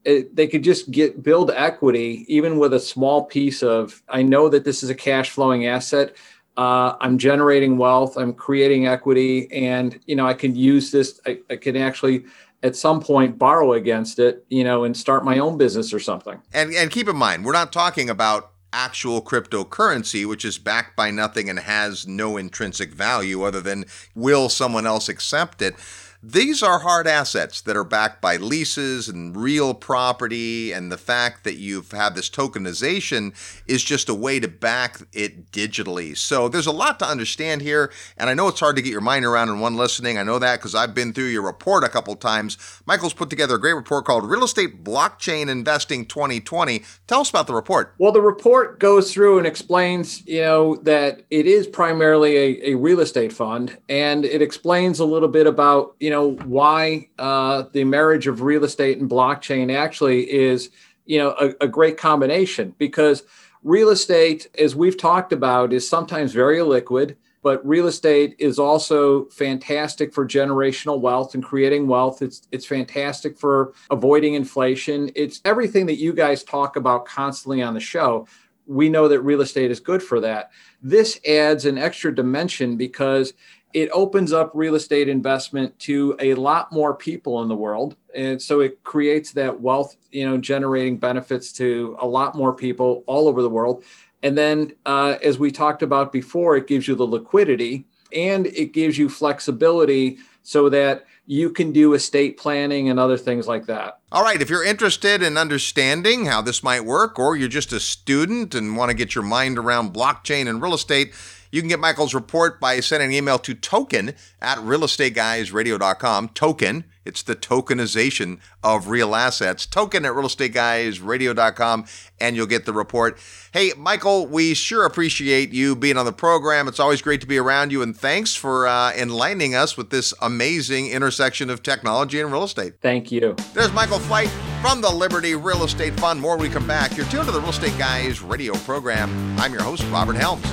it, they could just get build equity, even with a small piece of, I know that this is a cash flowing asset. Uh, I'm generating wealth, I'm creating equity, and, you know, I can use this, I, I can actually at some point borrow against it, you know, and start my own business or something. And and keep in mind, we're not talking about actual cryptocurrency, which is backed by nothing and has no intrinsic value other than will someone else accept it. These are hard assets that are backed by leases and real property, and the fact that you've had this tokenization is just a way to back it digitally. So there's a lot to understand here, and I know it's hard to get your mind around in one listening. I know that because I've been through your report a couple times. Michael's put together a great report called Real Estate Blockchain Investing twenty twenty. Tell us about the report. Well, the report goes through and explains, you know, that it is primarily a, a real estate fund, and it explains a little bit about, you know, know, why uh, the marriage of real estate and blockchain actually is, you know, a, a great combination, because real estate, as we've talked about, is sometimes very illiquid, but real estate is also fantastic for generational wealth and creating wealth. It's it's fantastic for avoiding inflation. It's everything that you guys talk about constantly on the show. We know that real estate is good for that. This adds an extra dimension because it opens up real estate investment to a lot more people in the world. And so it creates that wealth, you know, generating benefits to a lot more people all over the world. And then, uh, as we talked about before, it gives you the liquidity and it gives you flexibility so that you can do estate planning and other things like that. All right, if you're interested in understanding how this might work, or you're just a student and want to get your mind around blockchain and real estate, you can get Michael's report by sending an email to token at real estate guys radio dot com. Token, it's the tokenization of real assets. Token at real estate guys radio dot com, and you'll get the report. Hey, Michael, we sure appreciate you being on the program. It's always great to be around you, and thanks for uh, enlightening us with this amazing intersection of technology and real estate. Thank you. There's Michael Flight from the Liberty Real Estate Fund. More when we come back. You're tuned to the Real Estate Guys radio program. I'm your host, Robert Helms.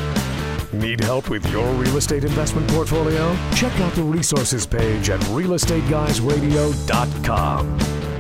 Need help with your real estate investment portfolio? Check out the resources page at real estate guys radio dot com.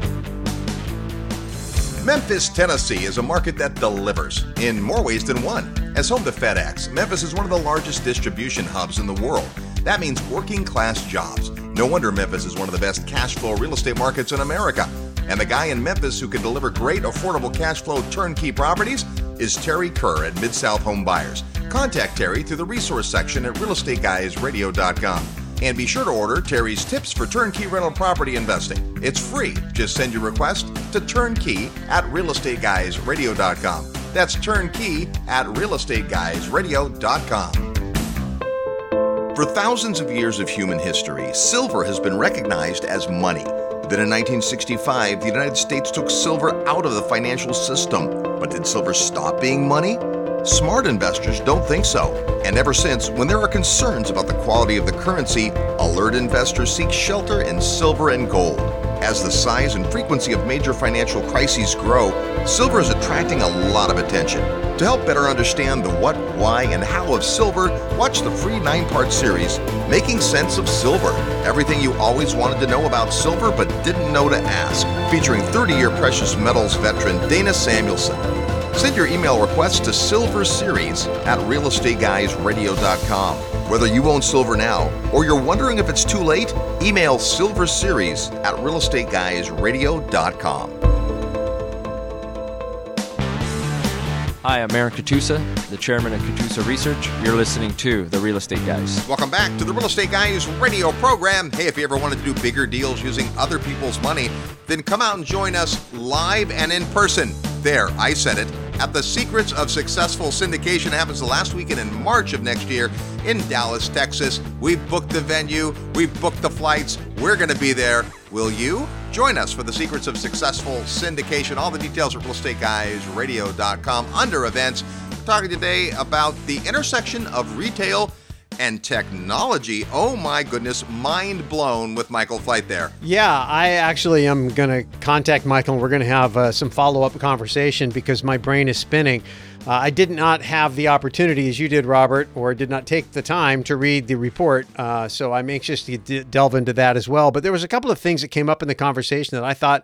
Memphis, Tennessee is a market that delivers in more ways than one. As home to FedEx, Memphis is one of the largest distribution hubs in the world. That means working class jobs. No wonder Memphis is one of the best cash flow real estate markets in America. And the guy in Memphis who can deliver great, affordable cash flow turnkey properties is Terry Kerr at Mid-South Home Buyers. Contact Terry through the resource section at real estate guys radio dot com. And be sure to order Terry's tips for turnkey rental property investing. It's free. Just send your request to turnkey at real estate guys radio dot com. That's turnkey at real estate guys radio dot com. For thousands of years of human history, silver has been recognized as money. Then in nineteen sixty-five, the United States took silver out of the financial system. But did silver stop being money? Smart investors don't think so. And ever since, when there are concerns about the quality of the currency, alert investors seek shelter in silver and gold. As the size and frequency of major financial crises grow, silver is attracting a lot of attention. To help better understand the what, why, and how of silver, watch the free nine-part series, Making Sense of Silver. Everything you always wanted to know about silver but didn't know to ask. Featuring thirty-year precious metals veteran Dana Samuelson. Send your email requests to silverseries at real estate guys radio dot com. Whether you own silver now or you're wondering if it's too late, email silverseries at real estate guys radio dot com. Hi, I'm Aaron Katusa, the chairman of Katusa Research. You're listening to The Real Estate Guys. Welcome back to the Real Estate Guys radio program. Hey, if you ever wanted to do bigger deals using other people's money, then come out and join us live and in person. There, I said it, at the Secrets of Successful Syndication. Happens the last weekend in March of next year in Dallas, Texas. We've booked the venue. We've booked the flights. We're going to be there. Will you? Join us for the Secrets of Successful Syndication. All the details at real estate guys radio dot com under events. We're talking today about the intersection of retail and technology. Oh my goodness, mind blown with Michael Flight there. Yeah, I actually am going to contact Michael and we're going to have uh, some follow-up conversation because my brain is spinning. Uh, I did not have the opportunity, as you did, Robert, or did not take the time to read the report, uh, so I'm anxious to d- delve into that as well. But there was a couple of things that came up in the conversation that I thought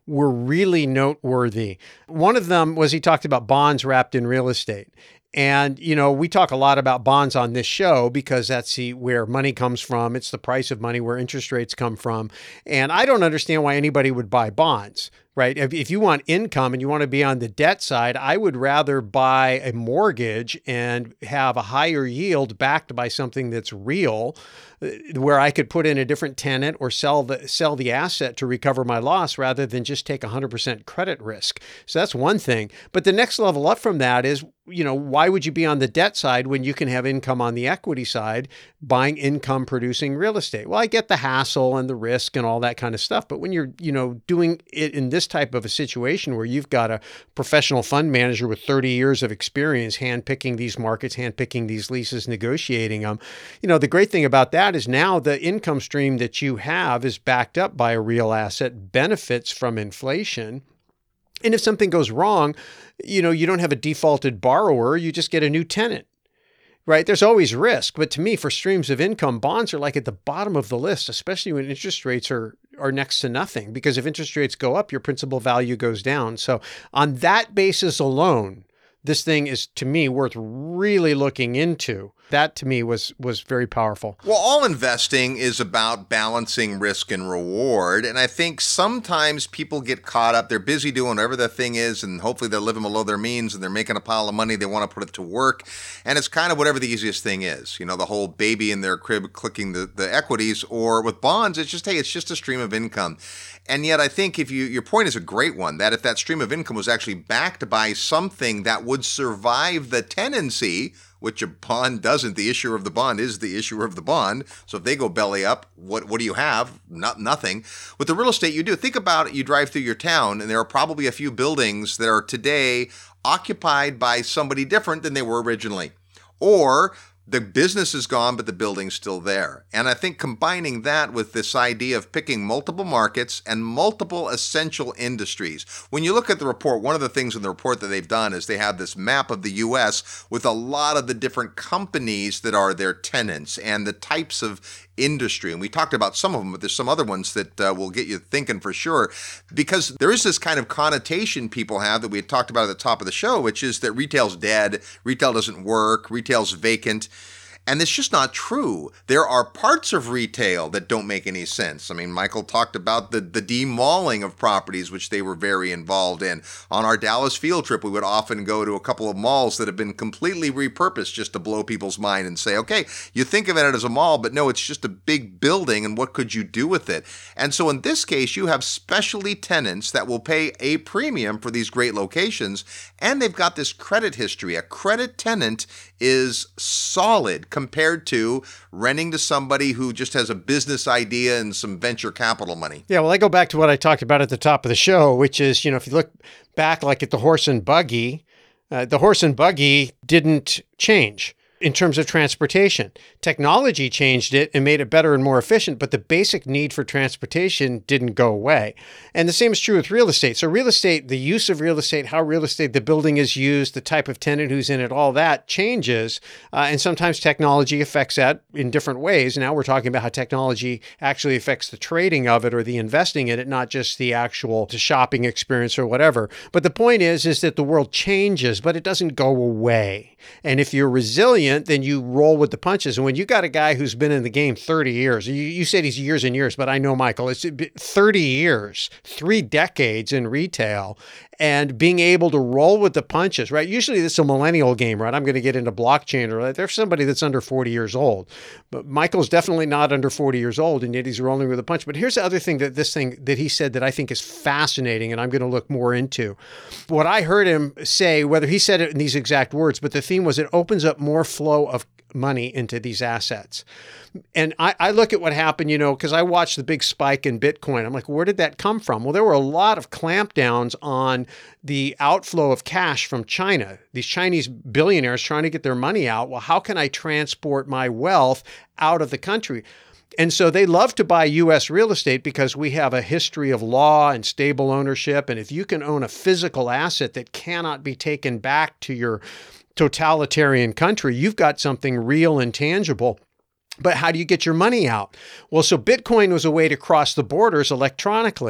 were really noteworthy. One of them was he talked about bonds wrapped in real estate. And, you know, we talk a lot about bonds on this show because that's the, where money comes from. It's the price of money, where interest rates come from. And I don't understand why anybody would buy bonds, right? If, if you want income and you want to be on the debt side, I would rather buy a mortgage and have a higher yield backed by something that's real, where I could put in a different tenant or sell the sell the asset to recover my loss rather than just take one hundred percent credit risk. So that's one thing. But the next level up from that is, you know, why would you be on the debt side when you can have income on the equity side buying income producing real estate? Well, I get the hassle and the risk and all that kind of stuff. But when you're, you know, doing it in this type of a situation where you've got a professional fund manager with thirty years of experience handpicking these markets, handpicking these leases, negotiating them, you know, the great thing about that is now the income stream that you have is backed up by a real asset, benefits from inflation. And if something goes wrong, you know, you don't have a defaulted borrower, you just get a new tenant, right? There's always risk. But to me, for streams of income, bonds are like at the bottom of the list, especially when interest rates are are next to nothing. Because if interest rates go up, your principal value goes down. So on that basis alone, this thing is, to me, worth really looking into. That, to me, was was very powerful. Well, all investing is about balancing risk and reward. And I think sometimes people get caught up. They're busy doing whatever the thing is, and hopefully they're living below their means, and they're making a pile of money. They want to put it to work. And it's kind of whatever the easiest thing is. You know, the whole baby in their crib clicking the, the equities. Or with bonds, it's just, hey, it's just a stream of income. And yet I think if you your point is a great one, that if that stream of income was actually backed by something that would survive the tenancy, which a bond doesn't. The issuer of the bond is the issuer of the bond. So if they go belly up, what what do you have? Not nothing. With the real estate, you do. Think about it. You drive through your town, and there are probably a few buildings that are today occupied by somebody different than they were originally. Or the business is gone, but the building's still there. And I think combining that with this idea of picking multiple markets and multiple essential industries. When you look at the report, one of the things in the report that they've done is they have this map of the U S with a lot of the different companies that are their tenants and the types of industry. And we talked about some of them, but there's some other ones that uh, will get you thinking for sure. Because there is this kind of connotation people have that we had talked about at the top of the show, which is that retail's dead, retail doesn't work, retail's vacant. And it's just not true. There are parts of retail that don't make any sense. I mean, Michael talked about the, the demalling of properties, which they were very involved in. On our Dallas field trip, we would often go to a couple of malls that have been completely repurposed just to blow people's mind and say, okay, you think of it as a mall, but no, it's just a big building, and what could you do with it? And so in this case, you have specialty tenants that will pay a premium for these great locations, and they've got this credit history. A credit tenant is solid compared to renting to somebody who just has a business idea and some venture capital money. Yeah, well, I go back to what I talked about at the top of the show, which is, you know, if you look back like at the horse and buggy, uh, the horse and buggy didn't change in terms of transportation. Technology changed it and made it better and more efficient, but the basic need for transportation didn't go away. And the same is true with real estate. So real estate, the use of real estate, how real estate, the building is used, the type of tenant who's in it, all that changes. Uh, and sometimes technology affects that in different ways. Now we're talking about how technology actually affects the trading of it or the investing in it, not just the actual the shopping experience or whatever. But the point is, is that the world changes, but it doesn't go away. And if you're resilient, then you roll with the punches. And when you got a guy who's been in the game thirty years, you, you said he's years and years, but I know, Michael, it's thirty years, three decades in retail, and being able to roll with the punches, right? Usually this is a millennial game, right? I'm going to get into blockchain, or there's somebody that's under forty years old. But Michael's definitely not under forty years old, and yet he's rolling with a punch. But here's the other thing that this thing that he said that I think is fascinating, and I'm going to look more into. What I heard him say, whether he said it in these exact words, but the theme was it opens up more flow of money into these assets. And I, I look at what happened, you know, because I watched the big spike in Bitcoin. I'm like, where did that come from? Well, there were a lot of clampdowns on the outflow of cash from China. These Chinese billionaires trying to get their money out. Well, how can I transport my wealth out of the country? And so they love to buy U S real estate because we have a history of law and stable ownership. And if you can own a physical asset that cannot be taken back to your totalitarian country, you've got something real and tangible. But how do you get your money out? Well, so Bitcoin was a way to cross the borders electronically.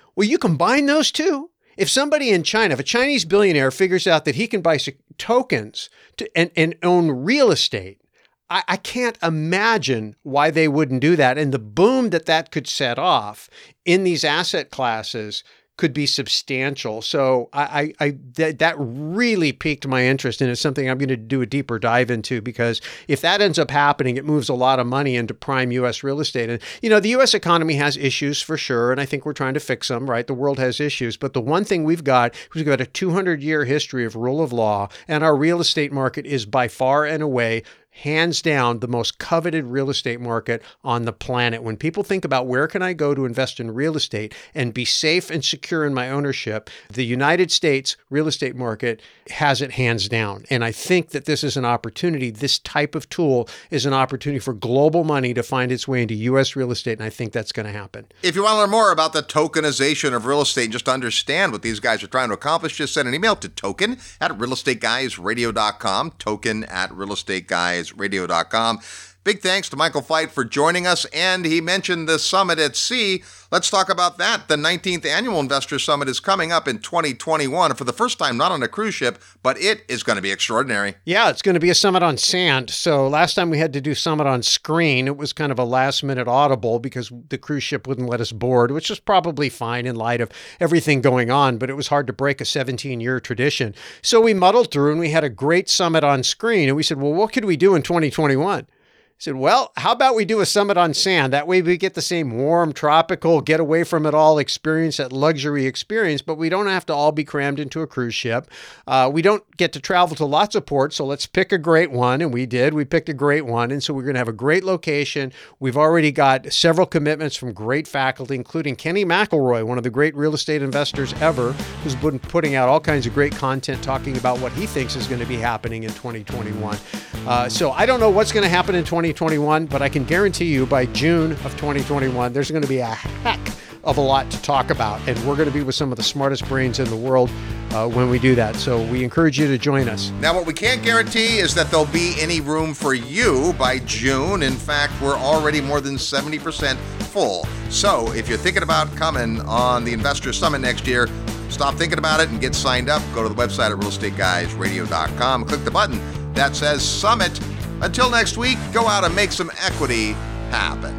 Well, you combine those two. If somebody in China, if a Chinese billionaire figures out that he can buy tokens to, and, and own real estate, I, I can't imagine why they wouldn't do that. And the boom that that could set off in these asset classes could be substantial. So I, I, I that, that really piqued my interest, and it's something I'm going to do a deeper dive into, because if that ends up happening, it moves a lot of money into prime U S real estate. And, you know, the U S economy has issues for sure, and I think we're trying to fix them, right? The world has issues. But the one thing we've got, we've got a two hundred year history of rule of law, and our real estate market is by far and away, hands down, the most coveted real estate market on the planet. When people think about where can I go to invest in real estate and be safe and secure in my ownership, the United States real estate market has it hands down. And I think that this is an opportunity. This type of tool is an opportunity for global money to find its way into U S real estate, and I think that's going to happen. If you want to learn more about the tokenization of real estate, just to understand what these guys are trying to accomplish, just send an email to token at real estate guys radio dot com, token at real estate guys radio dot com. Big thanks to Michael Feit for joining us, and he mentioned the summit at sea. Let's talk about that. The nineteenth Annual Investor Summit is coming up in twenty twenty-one for the first time, not on a cruise ship, but it is going to be extraordinary. Yeah, it's going to be a summit on sand. So last time we had to do summit on screen, it was kind of a last-minute audible because the cruise ship wouldn't let us board, which is probably fine in light of everything going on, but it was hard to break a seventeen year tradition. So we muddled through, and we had a great summit on screen, and we said, well, what could we do in twenty twenty-one? I said, well, how about we do a summit on sand? That way we get the same warm, tropical, get away from it all experience, that luxury experience, but we don't have to all be crammed into a cruise ship. Uh, we don't get to travel to lots of ports, so let's pick a great one, and we did. We picked a great one, and so we're going to have a great location. We've already got several commitments from great faculty, including Kenny McElroy, one of the great real estate investors ever, who's been putting out all kinds of great content talking about what he thinks is going to be happening in twenty twenty-one. Uh, so I don't know what's going to happen in twenty twenty-one, but I can guarantee you by June of twenty twenty-one, there's going to be a heck of a lot to talk about, and we're going to be with some of the smartest brains in the world uh, when we do that. So we encourage you to join us. Now, what we can't guarantee is that there'll be any room for you by June. In fact, we're already more than seventy percent full. So if you're thinking about coming on the Investor Summit next year, stop thinking about it and get signed up. Go to the website at real estate guys radio dot com. Click the button that says Summit. Until next week, go out and make some equity happen.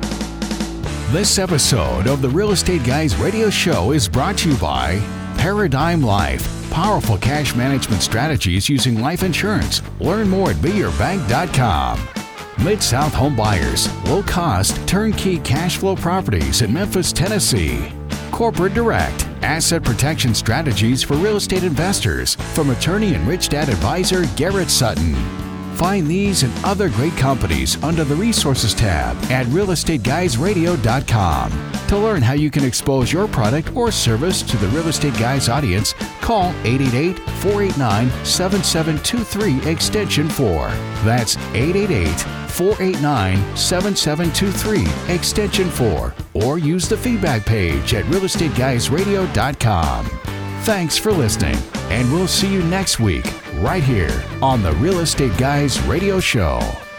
This episode of the Real Estate Guys radio show is brought to you by Paradigm Life. Powerful cash management strategies using life insurance. Learn more at be your bank dot com. Mid-South Home Buyers. Low-cost, turnkey cash flow properties in Memphis, Tennessee. Corporate Direct. Asset protection strategies for real estate investors from attorney and Rich Dad advisor Garrett Sutton. Find these and other great companies under the Resources tab at real estate guys radio dot com. To learn how you can expose your product or service to the Real Estate Guys audience, call eight eight eight, four eight nine, seven seven two three extension four. That's eight eight eight, four eight nine, seven seven two three extension four. Or use the feedback page at real estate guys radio dot com. Thanks for listening, and we'll see you next week right here on the Real Estate Guys Radio Show.